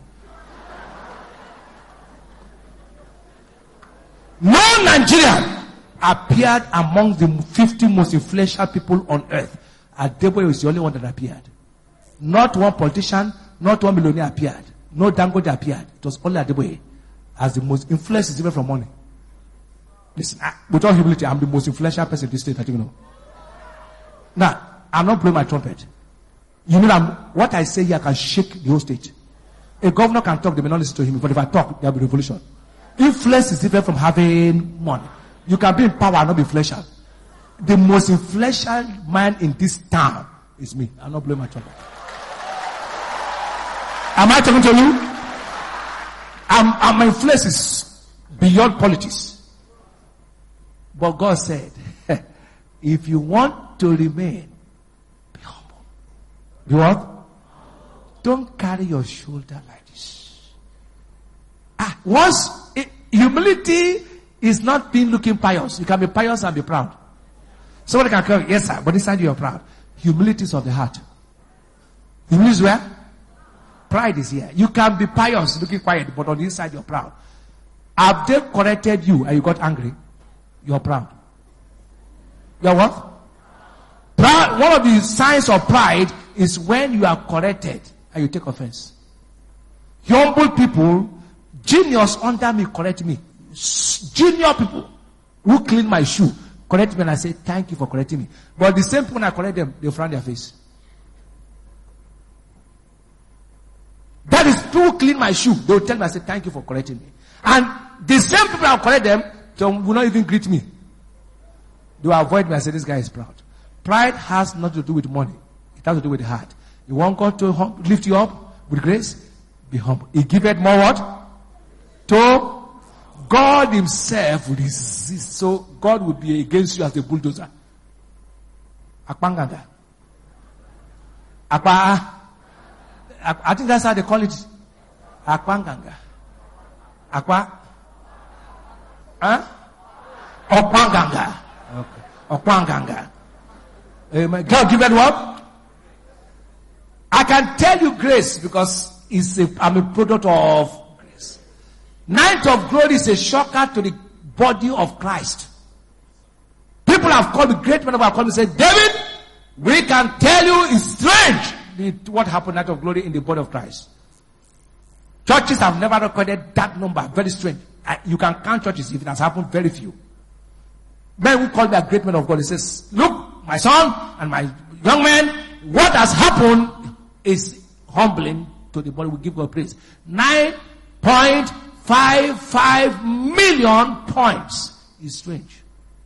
No Nigerian appeared among the 50 most influential people on earth. Adeboye was the only one that appeared. Not one politician, not one millionaire appeared. No Dangote appeared. It was only Adeboye as the most influential, is even from money. Listen, with all humility, I'm the most influential person in this state, I think you know. Now, I'm not blowing my trumpet. You know that what I say here can shake the whole state. A governor can talk, they may not listen to him, but if I talk, there will be revolution. Influence is different from having money. You can be in power and not be influential. The most influential man in this town is me. I'm not blowing my trumpet. Am I talking to you? My influence is beyond politics. But God said, if you want to remain, be humble. Be what? Don't carry your shoulder like this. Humility is not being looking pious. You can be pious and be proud. Somebody can come, yes sir, but inside you are proud. Humility is of the heart. Humility is where? Pride is here. You can be pious, looking quiet, but on the inside you're proud. Have they corrected you and you got angry? You're proud. You're what? Proud. One of the signs of pride is when you are corrected and you take offense. Humble people, genius under me, correct me. Junior people who clean my shoe, correct me and I say, thank you for correcting me. But the same people, when I correct them, they frown their face. That is people who clean my shoe. They will tell me, I say, thank you for correcting me. And the same people I correct them, they will not even greet me. They will avoid me and say, this guy is proud. Pride has nothing to do with money. It has to do with the heart. You want God to lift you up with grace? Be humble. He giveth more what? To God himself will resist. So God will be against you as a bulldozer. Akpanganga. I think that's how they call it. Akpanganga. Okpanganga. Okay. Okpanganga. Amen. God give it what? I can tell you grace because I'm a product of grace. Night of glory is a shocker to the body of Christ. People have called me, great men have called me and said, David, we can tell you it's strange what happened night of glory in the body of Christ. Churches have never recorded that number. Very strange. You can count churches if it has happened, very few. Men who call me a great man of God. He says, look, my son and my young man, what has happened is humbling to the body. We give God praise. 9.55 million points is strange.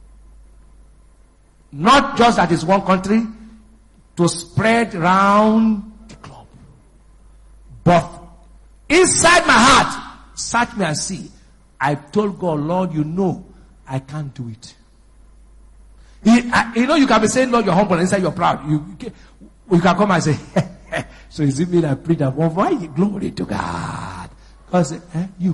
Not just that it's one country, to spread around the globe. But inside my heart, search me and see. I told God, Lord, you know I can't do it. You know, you can be saying, Lord, you're humble, and inside you're proud. You can come and say, so is it me that prayed that one? Why? Glory to God. God said, you.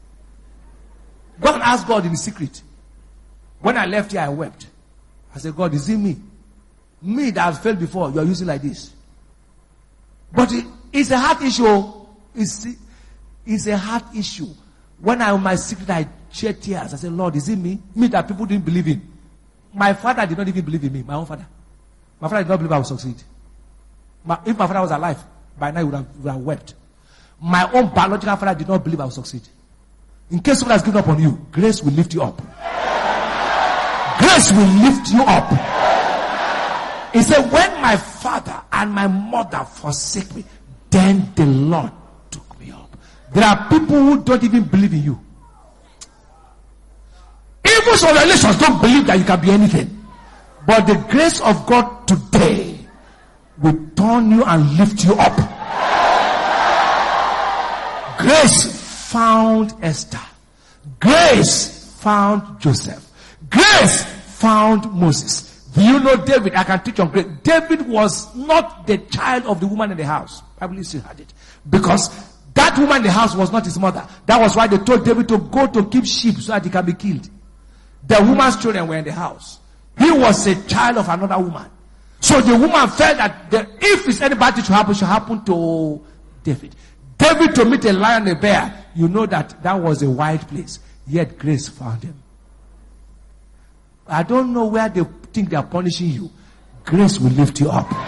Go and ask God in secret. When I left here, I wept. I said, God, is it me? Me that has failed before, you're using like this. But it's a heart issue. It's a heart issue. When I, in my secret, I shed tears. I said, Lord, is it me? Me that people didn't believe in. My father did not even believe in me. My own father. My father did not believe I would succeed. If my father was alive, by now he would have wept. My own biological father did not believe I would succeed. In case someone has given up on you, grace will lift you up. Grace will lift you up. He said, when my father and my mother forsake me, then the Lord took me up. There are people who don't even believe in you. Even some relations don't believe that you can be anything. But the grace of God today will turn you and lift you up. Grace found Esther. Grace found Joseph. Grace found Moses. Do you know David? I can teach on grace. David was not the child of the woman in the house. I believe she had it. Because that woman in the house was not his mother. That was why they told David to go to keep sheep so that he can be killed. The woman's children were in the house. He was a child of another woman. So the woman felt that if it's anybody to happen, it should happen to David. David to meet a lion and a bear, you know that was a wild place. Yet grace found him. I don't know where they think they are punishing you. Grace will lift you up.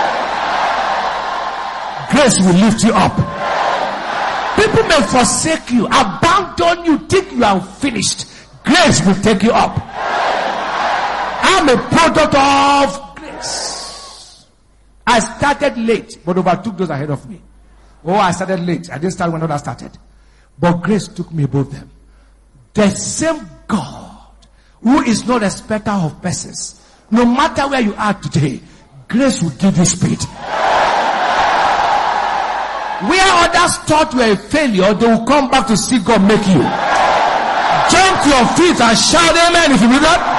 Grace will lift you up. People may forsake you, abandon you, think you are finished. Grace will take you up. I'm a product of grace. I started late, but overtook those ahead of me. Oh, I started late. I didn't start when others started. But grace took me above them. The same God who is no respecter of persons, no matter where you are today, grace will give you speed. Where others thought you were a failure, they will come back to see God make you. Jump to your feet and shout amen if you do that.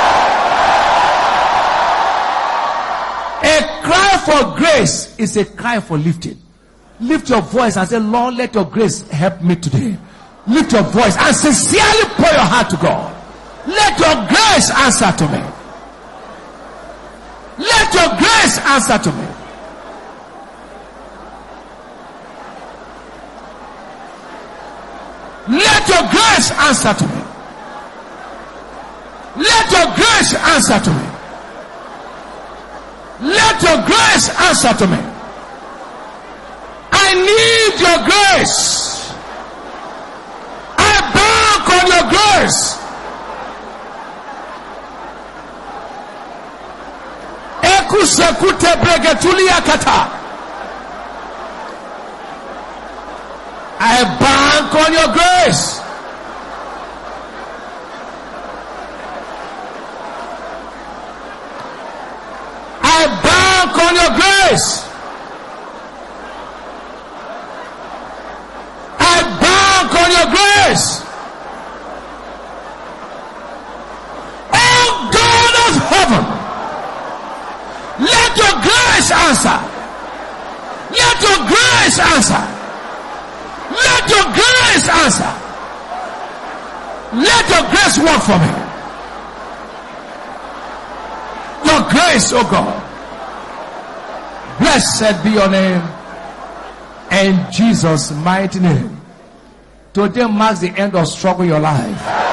A cry for grace is a cry for lifting. Lift your voice and say, Lord, let your grace help me today. Lift your voice and sincerely pour your heart to God. Let your grace answer to me. Let your grace answer to me. Let your grace answer to me. Let your grace answer to me. Let your grace answer to me. I need your grace. I bank on your grace. Ekusekute bregetulia kata. I bank on your grace. I bank on your grace. I bank on your grace. Oh God of heaven, let your grace answer. Let your grace answer. Let your grace answer. Let your grace work for me. Your grace, oh God. Blessed be your name. In Jesus' mighty name. Today marks the end of struggle in your life.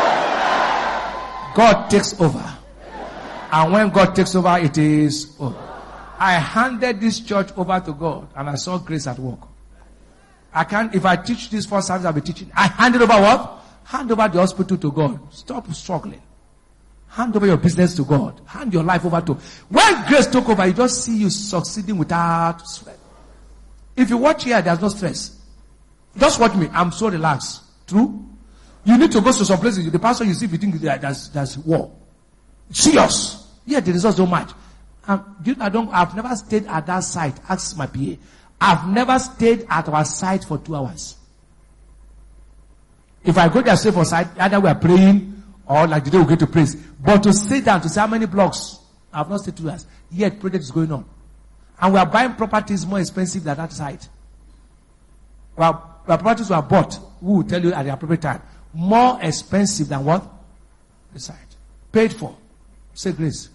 God takes over. And when God takes over, it is over. I handed this church over to God and I saw grace at work. I can't, if I teach this first service, I'll be teaching. I handed over what? Hand over the hospital to God. Stop struggling. Hand over your business to God. Hand your life over to. When grace took over, you just see you succeeding without sweat. If you watch here, there's no stress. Just watch me. I'm so relaxed. True? You need to go to some places. The pastor you see, if you think there's war. Serious. Yeah, the results don't match. I've never stayed at that site. Ask my PA. I've never stayed at our site for 2 hours. If I go there, stay for site, either we are praying or like the day we get to praise. But to sit down to say how many blocks, I've not stayed 2 hours. Yet project is going on. And we are buying properties more expensive than that site. Well, the properties were bought, who will tell you at the appropriate time, more expensive than what? The site. Paid for. Say grace.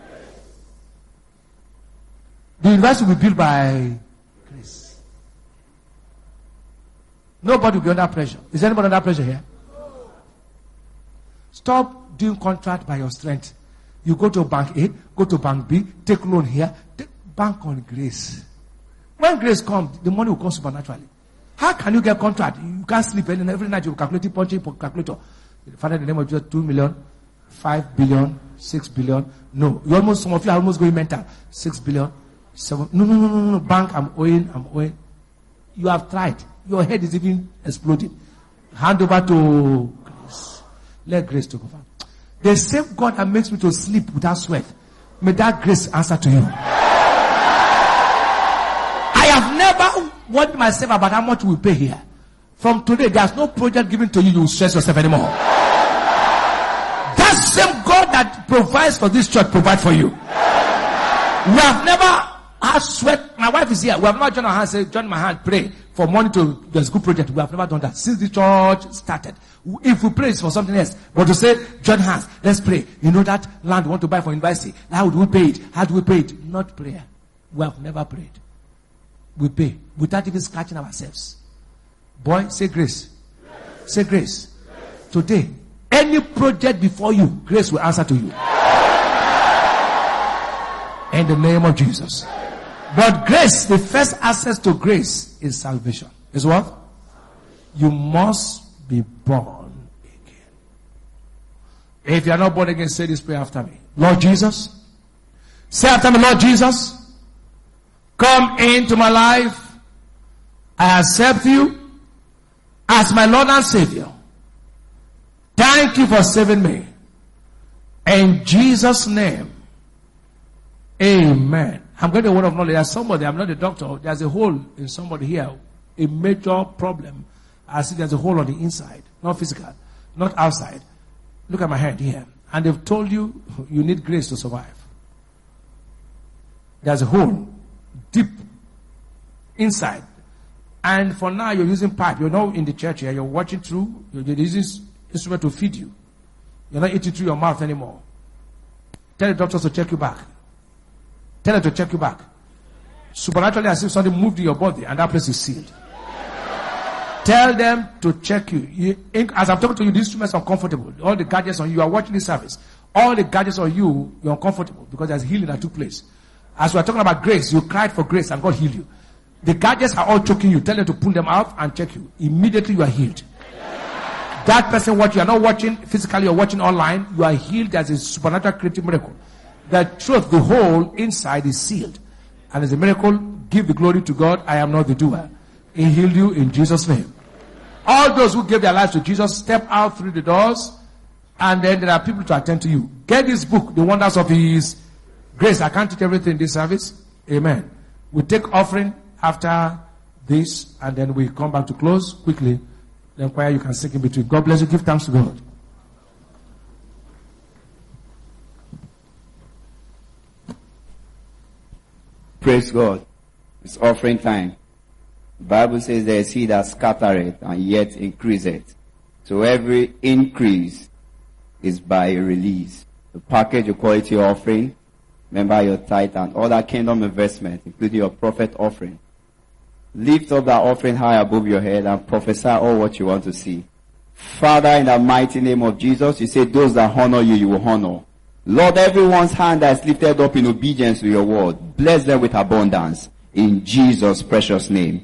The university will be built by grace. Nobody will be under pressure. Is anybody under pressure here? Stop doing contract by your strength. You go to bank A, go to bank B, take loan here, take bank on grace. When grace comes, the money will come supernaturally. How can you get contract? You can't sleep every night. You calculate it, punch it, calculator. Father, in the name of Jesus, 2 million, 5 billion, 6 billion. No, some of you are almost going mental. 6 billion, 7. No. Bank, I'm owing. You have tried. Your head is even exploding. Hand over to grace. Let grace take over. The same God that makes me to sleep without sweat, may that grace answer to you. I have never worried myself about how much we pay here. From today, there's no project given to you, you will stress yourself anymore. That same God that provides for this church, provide for you. We have never had sweat. My wife is here. We have not joined our hands, say, join my hand, pray for money to this good project. We have never done that since the church started. If we pray, it's for something else. But to say, join hands, let's pray. You know that land we want to buy for university. How do we pay it? How do we pay it? Not prayer. We have never prayed. We pay without even scratching ourselves. Boy, say grace. Say grace. Today, any project before you, grace will answer to you. In the name of Jesus. But grace, the first access to grace is salvation. Is what? You must be born again. If you are not born again, say this prayer after me. Lord Jesus. Say after me, Lord Jesus. Come into my life. I accept you as my Lord and Savior. Thank you for saving me. In Jesus' name. Amen. I'm getting a word of knowledge. There's somebody, I'm not a doctor. There's a hole in somebody here. A major problem. I see there's a hole on the inside. Not physical. Not outside. Look at my hand here. And they've told you, you need grace to survive. There's a hole. Deep. Inside. And for now, you're using pipe. You're not in the church here. You're watching through. You're using instrument to feed you. You're not eating through your mouth anymore. Tell the doctors to check you back. Tell them to check you back. Supernaturally, as if something moved in your body and that place is sealed. Tell them to check you. As I'm talking to you, the instruments are uncomfortable. All the gadgets on you, you are watching this service. All the gadgets on you, you're uncomfortable because there's healing that took place. As we're talking about grace, you cried for grace and God healed you. The gadgets are all choking you. Tell them to pull them out and check you. Immediately you are healed. That person what you are not watching physically or watching online, you are healed. There's a supernatural creative miracle. The truth, the whole inside is sealed. And as a miracle, give the glory to God. I am not the doer. He healed you in Jesus' name. All those who gave their lives to Jesus, step out through the doors. And then there are people to attend to you. Get this book, The Wonders of His Grace. I can't teach everything in this service. Amen. We take offering after this. And then we come back to close quickly. Then choir you can sing in between. God bless you. Give thanks to God. Praise God. It's offering time. The Bible says there is he that scattereth and yet increaseth. So every increase is by a release. The package you call it your offering, remember your tithe and other kingdom investment, including your prophet offering. Lift up that offering high above your head and prophesy all what you want to see. Father, in the mighty name of Jesus, you say those that honor you, you will honor. Lord, everyone's hand that is lifted up in obedience to your word, bless them with abundance. In Jesus' precious name.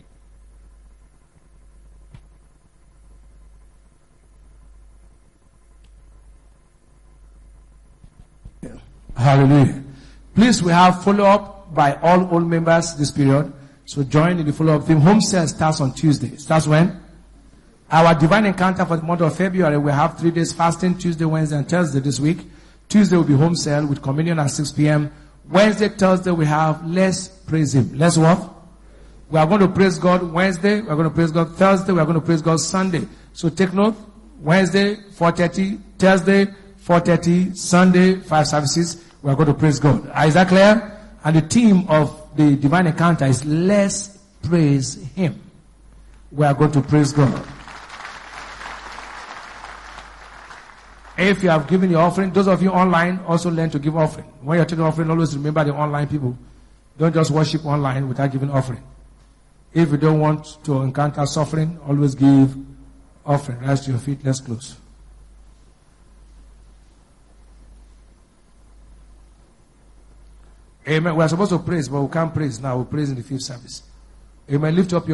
Hallelujah. Please, we have follow-up by all old members this period. So join in the follow-up theme. Home cell starts on Tuesday. Starts when? Our divine encounter for the month of February, we have 3 days fasting, Tuesday, Wednesday, and Thursday this week. Tuesday will be home cell with communion at 6 p.m. Wednesday, Thursday, we have let's praise Him. Let's what? We are going to praise God Wednesday. We are going to praise God Thursday. We are going to praise God Sunday. So take note. Wednesday, 4:30. Thursday, 4:30. Sunday, 5 services. We are going to praise God. Is that clear? And the theme of the divine encounter is let's praise Him. We are going to praise God. If you have given your offering, those of you online also learn to give offering. When you're taking offering, always remember the online people. Don't just worship online without giving offering. If you don't want to encounter suffering, always give offering. Rise to your feet. Let's close. Amen. We are supposed to praise, but we can't praise now. We'll praise in the fifth service. Amen. Lift up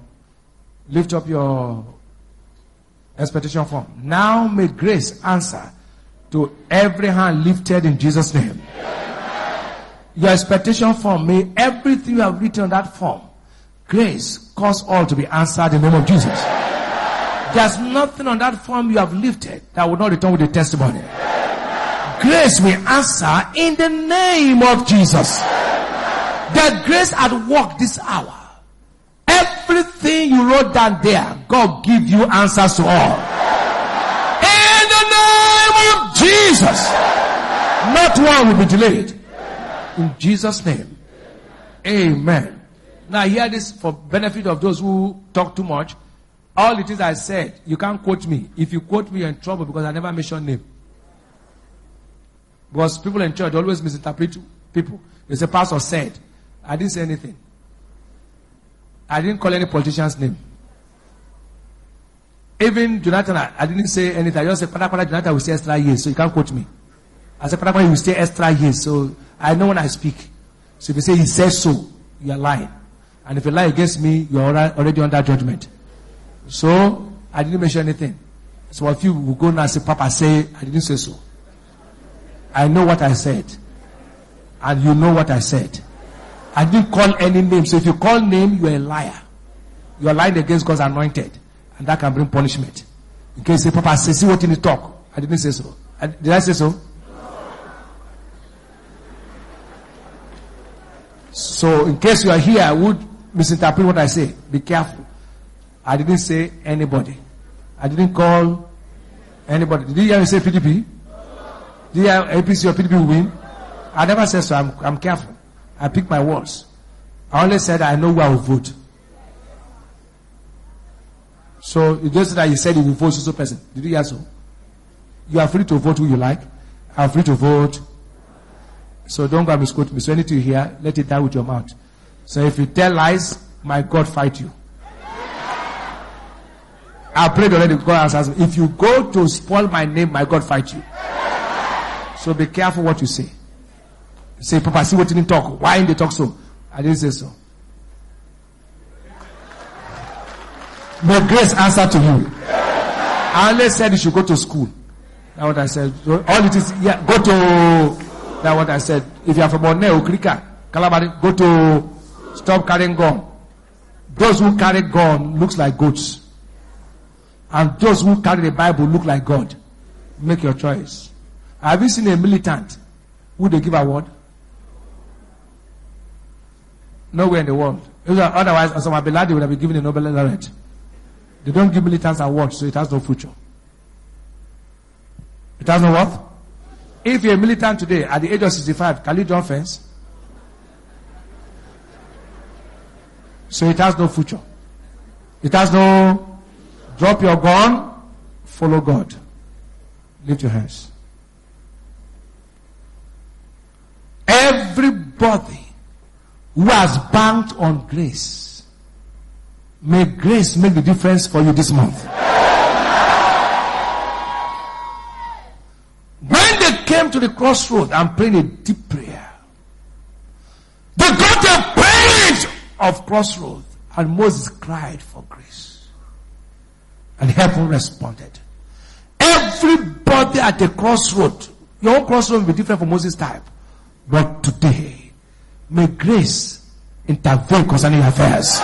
your expectation form. Now may grace answer to every hand lifted in Jesus' name. Amen. Your expectation form, may everything you have written on that form, grace cause all to be answered in the name of Jesus. Amen. There's nothing on that form you have lifted that will not return with a testimony. Amen. Grace will answer in the name of Jesus. Amen. The grace at work this hour. Everything you wrote down there, God give you answers to all. In the name of Jesus. Not one will be delayed. In Jesus' name. Amen. Now hear this for benefit of those who talk too much. All the things I said, you can't quote me. If you quote me, you're in trouble because I never mention name. Because people in church always misinterpret people. They say, pastor said. I didn't say anything. I didn't call any politician's name. Even Jonathan, I didn't say anything. I just said, Pada Jonathan will stay extra years, so you can't quote me. I said, Pada will stay extra years, so I know when I speak. So if you say he says so, you are lying. And if you lie against me, you are already under judgment. So, I didn't mention anything. So if you will go now and say, Papa say, I didn't say so. I know what I said. And you know what I said. I didn't call any name. So if you call name, you are a liar. You are lying against God's anointed. And that can bring punishment. In case you say, Papa, say, see what in the talk. I didn't say so. Did I say so? No. So in case you are here, I would misinterpret what I say. Be careful. I didn't say anybody. I didn't call anybody. Did you hear me say PDP? Did you hear APC or PDP will win? I never said so. I'm careful. I pick my words. I only said I know who I will vote. So you just that you said you will vote so person. Did you hear so? You are free to vote who you like. I'm free to vote. So don't go and misquote me. So anything you hear, let it die with your mouth. So if you tell lies, my God fight you. I prayed already. God answers me. If you go to spoil my name, my God fight you. So be careful what you say. Say, Papa, see what you didn't talk. Why didn't they talk so? I didn't say so. May grace answer to you. I only said you should go to school. That's what I said. All it is, yeah, go to. That's what I said. If you are from Borneo, Krika, Kalabari, go to. Stop carrying gun. Those who carry gun looks like goats. And those who carry the Bible look like God. Make your choice. Have you seen a militant who they give award? Nowhere in the world. Otherwise, Osama bin Laden would have been given a Nobel laureate. They don't give militants awards, so it has no future. It has no what? If you're a militant today, at the age of 65, can you jump fence? So it has no future. It has no... Drop your gun, follow God. Lift your hands. Everybody who has banked on grace, may grace make the difference for you this month. When they came to the crossroad and prayed a deep prayer, they got a page of crossroad, and Moses cried for grace. And heaven responded. Everybody at the crossroad, your own crossroad will be different from Moses' type. But today, may grace intervene concerning your affairs.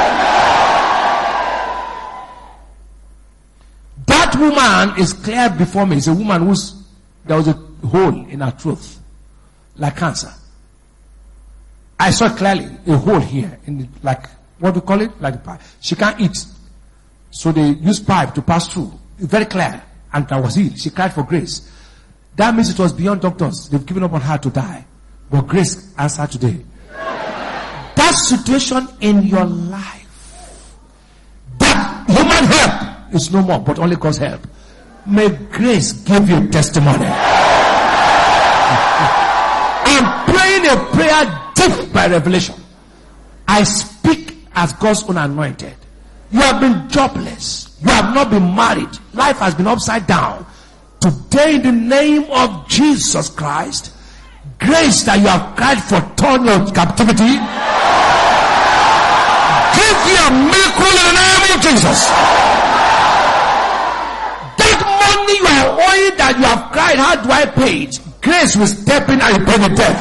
That woman is clear before me. It's a woman there was a hole in her throat, like cancer. I saw clearly a hole here, what do you call it? Like a pipe. She can't eat. So they use pipe to pass through. Very clear. And that was it. She cried for grace. That means it was beyond doctors. They've given up on her to die. But grace answered today. That situation in your life, that human help is no more, but only God's help. May grace give you testimony. I'm praying a prayer deep by revelation. I speak as God's own anointed. You have been jobless. You have not been married. Life has been upside down. Today, in the name of Jesus Christ, grace that you have cried for turn your captivity. Give you a miracle in the name of Jesus. That money you are owing that you have cried, how do I pay it? Grace will step in and pay the debt.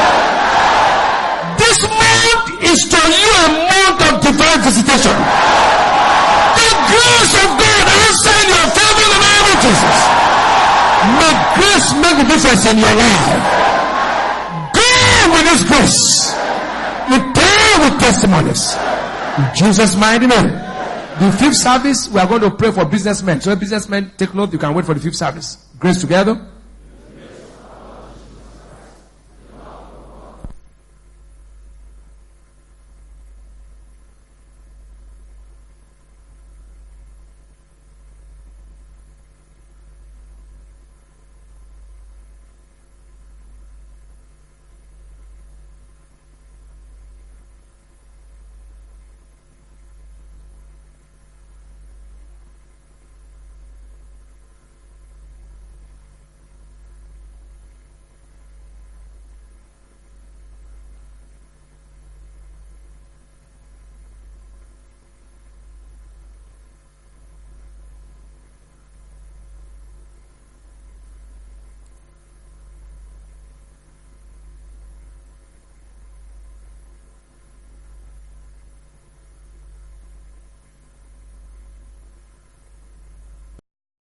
This month is to you a month of divine visitation. The grace of God answer in your favor in the name of Jesus. May grace make a difference in your life. Go with this grace. Return with testimonies. In Jesus' mighty name. The fifth service, we are going to pray for businessmen. So businessmen, take note, you can wait for the fifth service. Grace together.